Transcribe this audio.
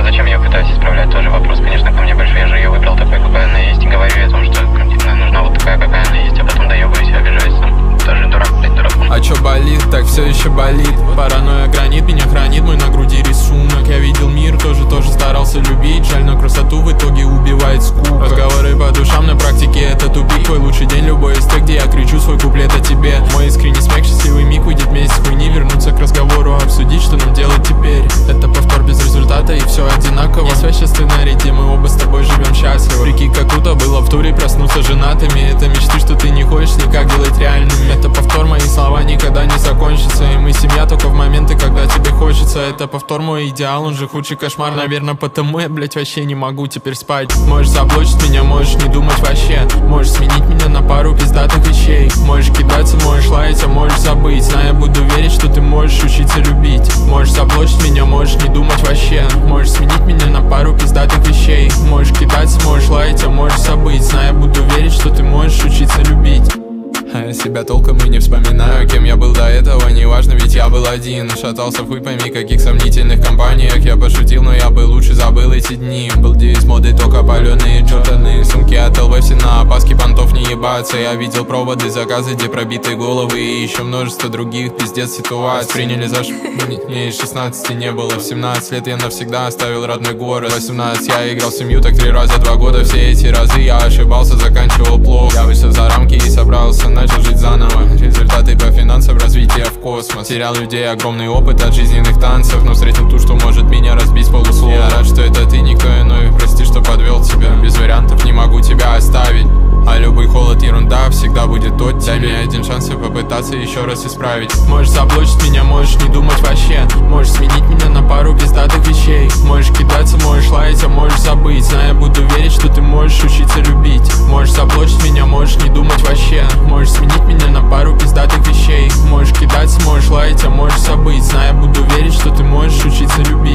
зачем я ее пытаюсь исправлять? Тоже вопрос, конечно, ко мне большой. Я же ее выбрал такой, какая она есть. И говорю о том, что нужна вот такая, какая она есть. А потом доебаюсь и обижаюсь сам. Тоже дурак, блядь, дураком. А чё болит? Так все еще болит. Паранойя гранит, меня хранит мой на груди рисунок. Я видел мир, тоже старался любить. Жаль, но красоту в итоге убивает скука. Разговоры по душам, на практике это тупик. Твой лучший день, любой из тех, где я кричу свой куплет о тебе. Мой искренний смех, счастливый миг, уйдет месяц хуйни. Вернуться к разговору, обсудить, что нам делать теперь. Это повтор без результата и все одинаково. Не связь сценарий, мы оба с тобой живем счастливо. Прикинь, как круто было в туре проснуться женатыми. Это мечты, что ты не хочешь никак делать реальными. Это повтор, мои слова никогда не закончатся. И мы семья только в моменты, когда тебе хочется. Это повтор, мой идеал, он же худший кошмар. Наверное, потому я, блять, вообще не могу теперь спать. Можешь заблочить меня, можешь не думать вообще. Можешь сменить меня на пару пиздатых вещей. Можешь кидаться, можешь лаять, а можешь забыть. Знаю, буду верить, что ты можешь учиться любить. Можешь заблочить меня, можешь не думать вообще. Можешь сменить меня на пару пиздатых вещей. Можешь кидаться, можешь лаять, а можешь забыть. Знаю, буду верить, что ты можешь учиться любить. А я себя толком и не вспоминаю, кем я был до этого, неважно, ведь я был один. Шатался в хуй пойми каких сомнительных компаниях. Я пошутил, но я бы лучше забыл эти дни. Был из моды только паленые джорданы. Сумки от ЛВ все на опаске, понтов не ебаться. Я видел проводы, заказы, где пробитые головы. И еще множество других, пиздец ситуаций. Приняли за мне 16 не было. В 17 лет я навсегда оставил родной город. 18 я играл в семью так 3 раза 2 года. Все эти разы я ошибался, заканчивал плохо. Я вышел за рамки и собрался, начал жить заново. Результаты по финансам, развитие в космос. Терял людей, огромный опыт от жизненных танцев. Но встретил ту, что может меня разбить с полуслова. Я рад, что это ты, никто иной. Прости, что подвел тебя. Без вариантов не могу тебя оставить. А любой холод, ерунда, всегда будет тот. Дай мне один шанс и попытаться еще раз исправить. Можешь заблочить меня, можешь не думать вообще. Можешь сменить меня на пару пиздатых вещей. Можешь кидаться, можешь лаять, а можешь забыть. Знаю, буду верить, что ты можешь учиться любить. Можешь заблочить меня, можешь не думать вообще. Можешь сменить меня на пару пиздатых вещей. Можешь кидаться, можешь лаять, а можешь забыть. Знаю, буду верить, что ты можешь учиться любить.